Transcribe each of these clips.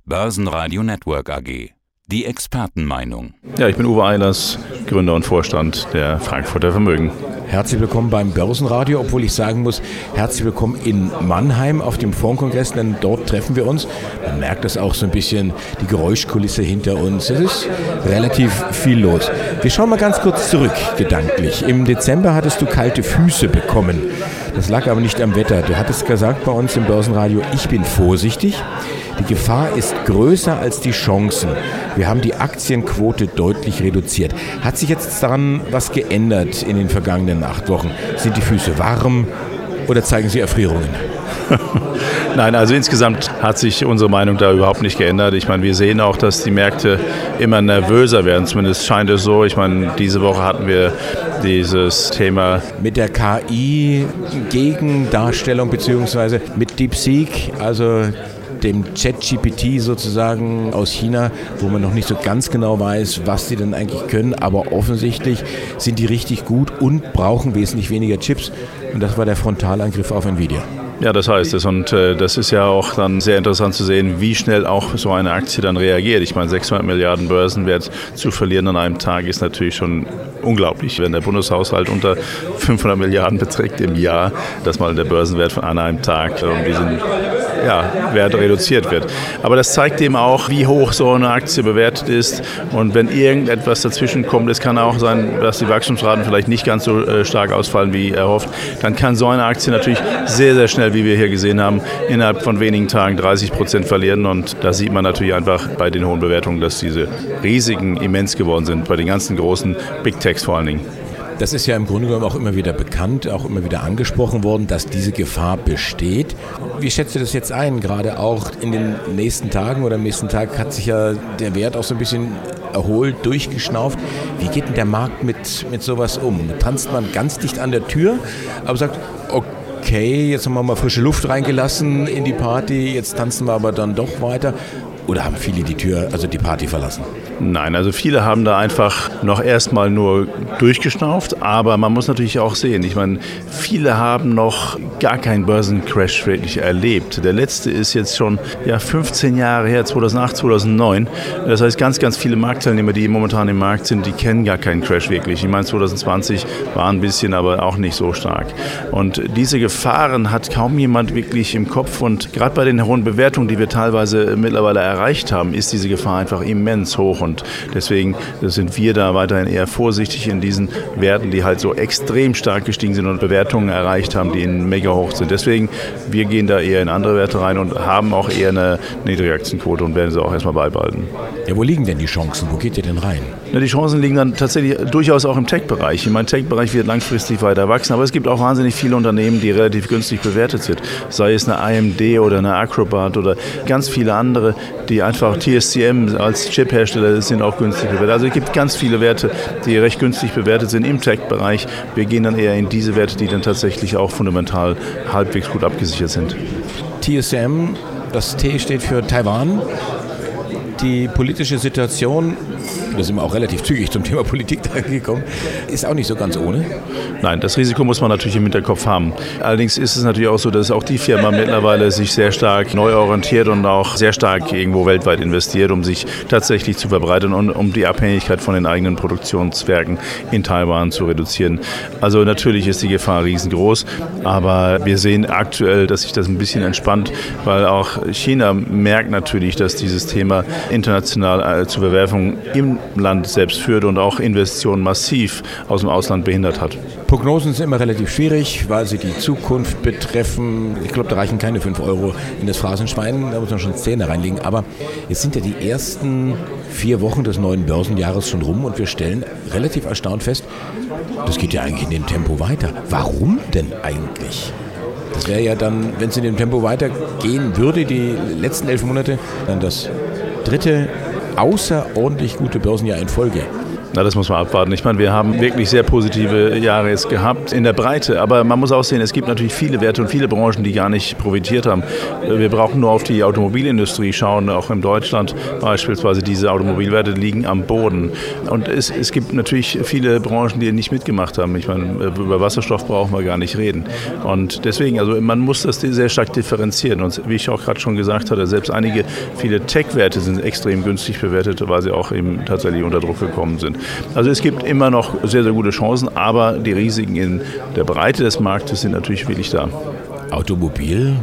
Börsenradio Network AG. Die Expertenmeinung. Ja, ich bin Uwe Eilers, Gründer und Vorstand der Frankfurter Vermögen. Herzlich willkommen beim Börsenradio, obwohl ich sagen muss, herzlich willkommen in Mannheim auf dem Fondskongress, denn dort treffen wir uns. Man merkt das auch so ein bisschen, die Geräuschkulisse hinter uns. Es ist relativ viel los. Wir schauen mal ganz kurz zurück, gedanklich. Im Dezember hattest du kalte Füße bekommen. Das lag aber nicht am Wetter. Du hattest gesagt bei uns im Börsenradio, ich bin vorsichtig. Die Gefahr ist größer als die Chancen. Wir haben die Aktienquote deutlich reduziert. Hat sich jetzt daran was geändert in den vergangenen 8 Wochen? Sind die Füße warm oder zeigen sie Erfrierungen? Nein, also insgesamt hat sich unsere Meinung da überhaupt nicht geändert. Ich meine, wir sehen auch, dass die Märkte immer nervöser werden. Zumindest scheint es so. Ich meine, diese Woche hatten wir dieses Thema mit der KI-Gegendarstellung beziehungsweise mit DeepSeek, also dem ChatGPT sozusagen aus China, wo man noch nicht so ganz genau weiß, was sie denn eigentlich können, aber offensichtlich sind die richtig gut und brauchen wesentlich weniger Chips. Und das war der Frontalangriff auf Nvidia. Ja, das heißt es. Und das ist ja auch dann sehr interessant zu sehen, wie schnell auch so eine Aktie dann reagiert. Ich meine, 600 Milliarden Börsenwert zu verlieren an einem Tag ist natürlich schon unglaublich. Wenn der Bundeshaushalt unter 500 Milliarden beträgt im Jahr, dass mal der Börsenwert an einem Tag um diesen Wert reduziert wird. Aber das zeigt eben auch, wie hoch so eine Aktie bewertet ist. Und wenn irgendetwas dazwischen kommt, es kann auch sein, dass die Wachstumsraten vielleicht nicht ganz so stark ausfallen, wie erhofft, dann kann so eine Aktie natürlich sehr, sehr schnell, wie wir hier gesehen haben, innerhalb von wenigen Tagen 30% verlieren. Und da sieht man natürlich einfach bei den hohen Bewertungen, dass diese Risiken immens geworden sind, bei den ganzen großen Big Techs vor allen Dingen. Das ist ja im Grunde genommen auch immer wieder bekannt, auch immer wieder angesprochen worden, dass diese Gefahr besteht. Wie schätzt du das jetzt ein? Gerade auch in den nächsten Tagen oder am nächsten Tag hat sich ja der Wert auch so ein bisschen erholt, durchgeschnauft. Wie geht denn der Markt mit sowas um? Tanzt man ganz dicht an der Tür, aber sagt, okay, jetzt haben wir mal frische Luft reingelassen in die Party, jetzt tanzen wir aber dann doch weiter. Oder haben viele die Party verlassen? Nein, also viele haben da einfach noch erstmal nur durchgeschnauft, aber man muss natürlich auch sehen, ich meine, viele haben noch gar keinen Börsencrash wirklich erlebt. Der letzte ist jetzt schon 15 Jahre her, 2008, 2009. Das heißt, ganz, ganz viele Marktteilnehmer, die momentan im Markt sind, die kennen gar keinen Crash wirklich. Ich meine, 2020 war ein bisschen, aber auch nicht so stark. Und diese Gefahren hat kaum jemand wirklich im Kopf und gerade bei den hohen Bewertungen, die wir teilweise mittlerweile erreicht haben, ist diese Gefahr einfach immens hoch und deswegen sind wir da weiterhin eher vorsichtig in diesen Werten, die halt so extrem stark gestiegen sind und Bewertungen erreicht haben, die mega hoch sind. Deswegen, wir gehen da eher in andere Werte rein und haben auch eher eine niedrige Aktienquote und werden sie auch erstmal beibehalten. Ja, wo liegen denn die Chancen? Wo geht ihr denn rein? Ja, die Chancen liegen dann tatsächlich durchaus auch im Tech-Bereich. Ich meine, Tech-Bereich wird langfristig weiter wachsen, aber es gibt auch wahnsinnig viele Unternehmen, die relativ günstig bewertet sind. Sei es eine AMD oder eine Acrobat oder ganz viele andere, die einfach TSMC als Chip-Hersteller sind auch günstig bewertet. Also es gibt ganz viele Werte, die recht günstig bewertet sind im Tech-Bereich. Wir gehen dann eher in diese Werte, die dann tatsächlich auch fundamental halbwegs gut abgesichert sind. TSM, das T steht für Taiwan. Die politische Situation, da sind wir auch relativ zügig zum Thema Politik gekommen, ist auch nicht so ganz ohne. Nein, das Risiko muss man natürlich im Hinterkopf haben. Allerdings ist es natürlich auch so, dass auch die Firma mittlerweile sich sehr stark neu orientiert und auch sehr stark irgendwo weltweit investiert, um sich tatsächlich zu verbreitern und um die Abhängigkeit von den eigenen Produktionswerken in Taiwan zu reduzieren. Also natürlich ist die Gefahr riesengroß, aber wir sehen aktuell, dass sich das ein bisschen entspannt, weil auch China merkt natürlich, dass dieses Thema international zur Verwerfung im Land selbst führt und auch Investitionen massiv aus dem Ausland behindert hat. Prognosen sind immer relativ schwierig, weil sie die Zukunft betreffen. Ich glaube, da reichen keine 5 Euro in das Phrasenschwein, da muss man schon Zähne reinlegen. Aber jetzt sind ja die ersten 4 Wochen des neuen Börsenjahres schon rum und wir stellen relativ erstaunt fest, das geht ja eigentlich in dem Tempo weiter. Warum denn eigentlich? Das wäre ja dann, wenn es in dem Tempo weitergehen würde, die letzten 11 Monate, dann das dritte außerordentlich gute Börsenjahr in Folge. Na, das muss man abwarten. Ich meine, wir haben wirklich sehr positive Jahre jetzt gehabt in der Breite. Aber man muss auch sehen, es gibt natürlich viele Werte und viele Branchen, die gar nicht profitiert haben. Wir brauchen nur auf die Automobilindustrie schauen, auch in Deutschland beispielsweise. Diese Automobilwerte liegen am Boden. Und es gibt natürlich viele Branchen, die nicht mitgemacht haben. Ich meine, über Wasserstoff brauchen wir gar nicht reden. Und deswegen, also man muss das sehr stark differenzieren. Und wie ich auch gerade schon gesagt hatte, selbst viele Tech-Werte sind extrem günstig bewertet, weil sie auch eben tatsächlich unter Druck gekommen sind. Also es gibt immer noch sehr, sehr gute Chancen, aber die Risiken in der Breite des Marktes sind natürlich wirklich da. Automobil,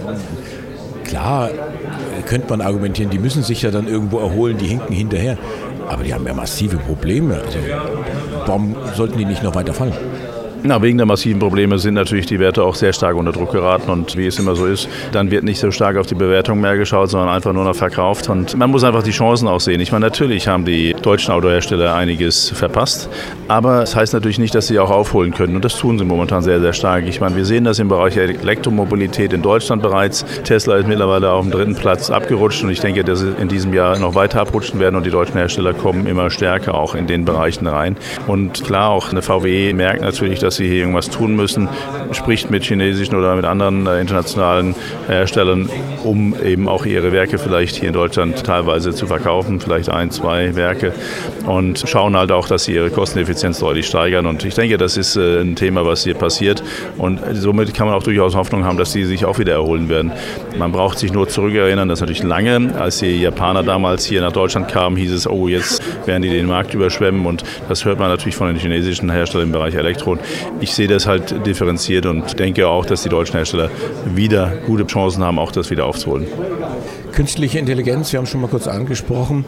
klar, könnte man argumentieren, die müssen sich ja dann irgendwo erholen, die hinken hinterher. Aber die haben ja massive Probleme. Also warum sollten die nicht noch weiter fallen? Na, wegen der massiven Probleme sind natürlich die Werte auch sehr stark unter Druck geraten und wie es immer so ist, dann wird nicht so stark auf die Bewertung mehr geschaut, sondern einfach nur noch verkauft und man muss einfach die Chancen auch sehen. Ich meine, natürlich haben die deutschen Autohersteller einiges verpasst, aber das heißt natürlich nicht, dass sie auch aufholen können und das tun sie momentan sehr, sehr stark. Ich meine, wir sehen das im Bereich Elektromobilität in Deutschland bereits. Tesla ist mittlerweile auf dem 3. Platz abgerutscht und ich denke, dass sie in diesem Jahr noch weiter abrutschen werden und die deutschen Hersteller kommen immer stärker auch in den Bereichen rein. Und klar, auch eine VW merkt natürlich, dass sie hier irgendwas tun müssen, spricht mit chinesischen oder mit anderen internationalen Herstellern, um eben auch ihre Werke vielleicht hier in Deutschland teilweise zu verkaufen, vielleicht 1, 2 Werke und schauen halt auch, dass sie ihre Kosteneffizienz deutlich steigern und ich denke, das ist ein Thema, was hier passiert und somit kann man auch durchaus Hoffnung haben, dass sie sich auch wieder erholen werden. Man braucht sich nur zurückerinnern, das ist natürlich lange, als die Japaner damals hier nach Deutschland kamen, hieß es, oh, jetzt werden die den Markt überschwemmen und das hört man natürlich von den chinesischen Herstellern im Bereich Elektron. Ich sehe das halt differenziert und denke auch, dass die deutschen Hersteller wieder gute Chancen haben, auch das wieder aufzuholen. Künstliche Intelligenz, wir haben schon mal kurz angesprochen.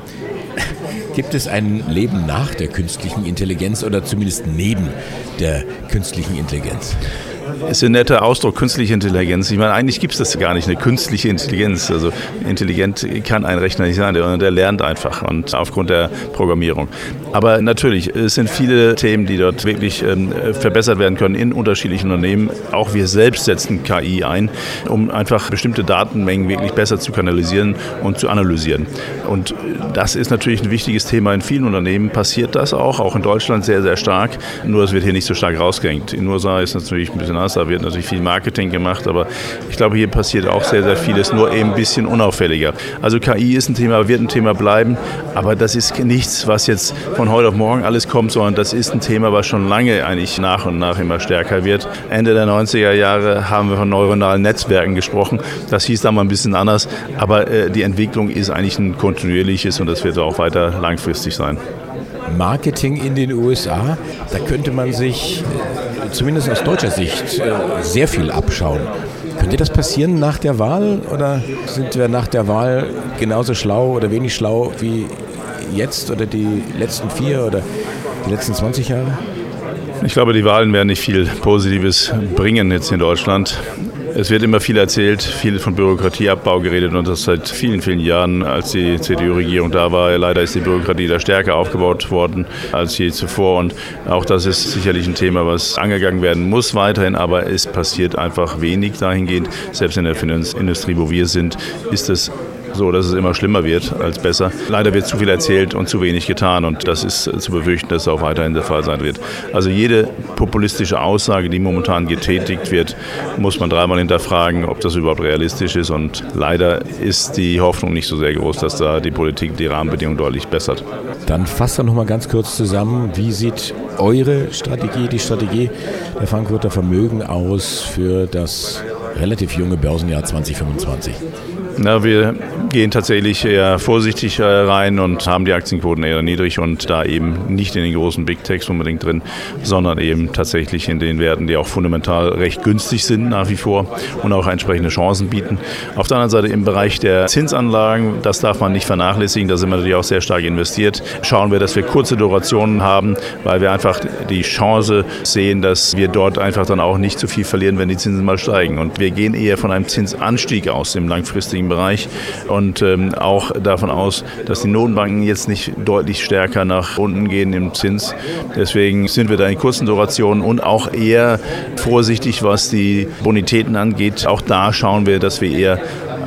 Gibt es ein Leben nach der künstlichen Intelligenz oder zumindest neben der künstlichen Intelligenz? Ist ein netter Ausdruck, künstliche Intelligenz. Ich meine, eigentlich gibt es das gar nicht, eine künstliche Intelligenz. Also intelligent kann ein Rechner nicht sein, der lernt einfach und aufgrund der Programmierung. Aber natürlich, es sind viele Themen, die dort wirklich verbessert werden können in unterschiedlichen Unternehmen. Auch wir selbst setzen KI ein, um einfach bestimmte Datenmengen wirklich besser zu kanalisieren und zu analysieren. Und das ist natürlich ein wichtiges Thema. In vielen Unternehmen passiert das auch in Deutschland sehr, sehr stark. Nur es wird hier nicht so stark rausgehängt. In den USA ist natürlich ein bisschen anders, da wird natürlich viel Marketing gemacht, aber ich glaube, hier passiert auch sehr, sehr vieles, nur eben ein bisschen unauffälliger. Also KI ist ein Thema, wird ein Thema bleiben, aber das ist nichts, was jetzt von heute auf morgen alles kommt, sondern das ist ein Thema, was schon lange eigentlich nach und nach immer stärker wird. Ende der 90er Jahre haben wir von neuronalen Netzwerken gesprochen. Das hieß da mal ein bisschen anders, aber die Entwicklung ist eigentlich ein kontinuierliches und das wird auch weiter langfristig sein. Marketing in den USA, da könnte man sich zumindest aus deutscher Sicht sehr viel abschauen. Könnte das passieren nach der Wahl oder sind wir nach der Wahl genauso schlau oder wenig schlau wie jetzt oder die letzten 4 oder die letzten 20 Jahre? Ich glaube, die Wahlen werden nicht viel Positives bringen jetzt in Deutschland. Es wird immer viel erzählt, viel von Bürokratieabbau geredet und das seit vielen, vielen Jahren, als die CDU-Regierung da war. Leider ist die Bürokratie da stärker aufgebaut worden als je zuvor und auch das ist sicherlich ein Thema, was angegangen werden muss weiterhin, aber es passiert einfach wenig dahingehend. Selbst in der Finanzindustrie, wo wir sind, ist es so, dass es immer schlimmer wird als besser. Leider wird zu viel erzählt und zu wenig getan und das ist zu befürchten, dass es auch weiterhin der Fall sein wird. Also jede populistische Aussage, die momentan getätigt wird, muss man dreimal hinterfragen, ob das überhaupt realistisch ist und leider ist die Hoffnung nicht so sehr groß, dass da die Politik die Rahmenbedingungen deutlich bessert. Dann fasst noch mal ganz kurz zusammen, wie sieht eure Strategie, die Strategie der Frankfurter Vermögen aus für das relativ junge Börsenjahr 2025? Na, wir gehen tatsächlich eher vorsichtig rein und haben die Aktienquoten eher niedrig und da eben nicht in den großen Big Techs unbedingt drin, sondern eben tatsächlich in den Werten, die auch fundamental recht günstig sind nach wie vor und auch entsprechende Chancen bieten. Auf der anderen Seite im Bereich der Zinsanlagen, das darf man nicht vernachlässigen, da sind wir natürlich auch sehr stark investiert. Schauen wir, dass wir kurze Durationen haben, weil wir einfach die Chance sehen, dass wir dort einfach dann auch nicht zu viel verlieren, wenn die Zinsen mal steigen. Und wir gehen eher von einem Zinsanstieg aus im langfristigen Bereich und auch davon aus, dass die Notenbanken jetzt nicht deutlich stärker nach unten gehen im Zins. Deswegen sind wir da in kurzen Durationen und auch eher vorsichtig, was die Bonitäten angeht. Auch da schauen wir, dass wir eher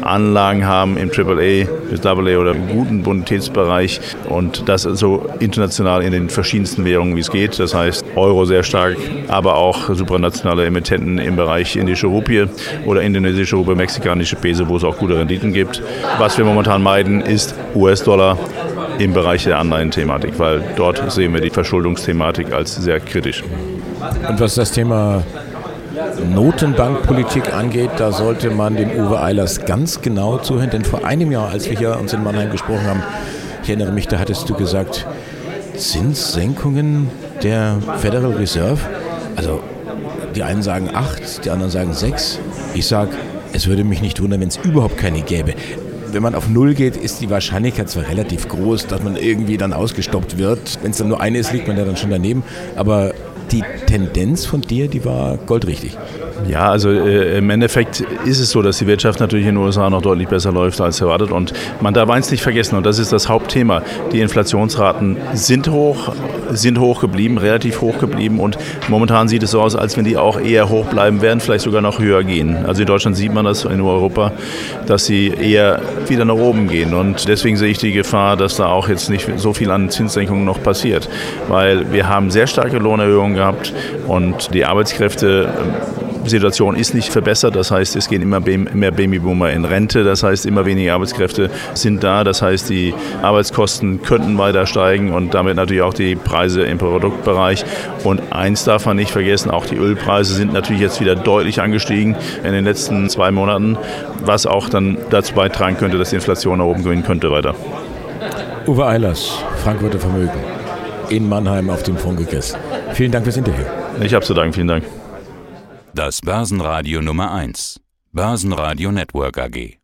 Anlagen haben im AAA bis AA oder im guten Bonitätsbereich und das so international in den verschiedensten Währungen, wie es geht. Das heißt Euro sehr stark, aber auch supranationale Emittenten im Bereich indische Rupie oder indonesische Rupie, mexikanische Peso, wo es auch gute Renditen gibt. Was wir momentan meiden, ist US-Dollar im Bereich der Anleihen-Thematik, weil dort sehen wir die Verschuldungsthematik als sehr kritisch. Und was das Thema Notenbankpolitik angeht, da sollte man dem Uwe Eilers ganz genau zuhören, denn vor einem Jahr, als wir hier uns in Mannheim gesprochen haben, ich erinnere mich, da hattest du gesagt, Zinssenkungen der Federal Reserve, also die einen sagen 8, die anderen sagen 6. Ich sage, es würde mich nicht wundern, wenn es überhaupt keine gäbe. Wenn man auf 0 geht, ist die Wahrscheinlichkeit zwar relativ groß, dass man irgendwie dann ausgestoppt wird. Wenn es dann nur eine ist, liegt man ja dann schon daneben. Aber die Tendenz von dir, die war goldrichtig. Ja, also im Endeffekt ist es so, dass die Wirtschaft natürlich in den USA noch deutlich besser läuft als erwartet und man darf eins nicht vergessen und das ist das Hauptthema. Die Inflationsraten sind hoch geblieben, relativ hoch geblieben und momentan sieht es so aus, als wenn die auch eher hoch bleiben werden, vielleicht sogar noch höher gehen. Also in Deutschland sieht man das, in Europa, dass sie eher wieder nach oben gehen und deswegen sehe ich die Gefahr, dass da auch jetzt nicht so viel an Zinssenkungen noch passiert, weil wir haben sehr starke Lohnerhöhungen gehabt und die Arbeitskräfte-Situation ist nicht verbessert, das heißt, es gehen immer mehr Babyboomer in Rente, das heißt, immer weniger Arbeitskräfte sind da, das heißt, die Arbeitskosten könnten weiter steigen und damit natürlich auch die Preise im Produktbereich. Und eins darf man nicht vergessen, auch die Ölpreise sind natürlich jetzt wieder deutlich angestiegen in den letzten 2 Monaten, was auch dann dazu beitragen könnte, dass die Inflation nach oben gehen könnte weiter. Uwe Eilers, Frankfurter Vermögen, in Mannheim auf dem Fondskongress. Vielen Dank fürs Interview. Ich habe zu danken, vielen Dank. Das Börsenradio Nummer 1. Börsenradio Network AG.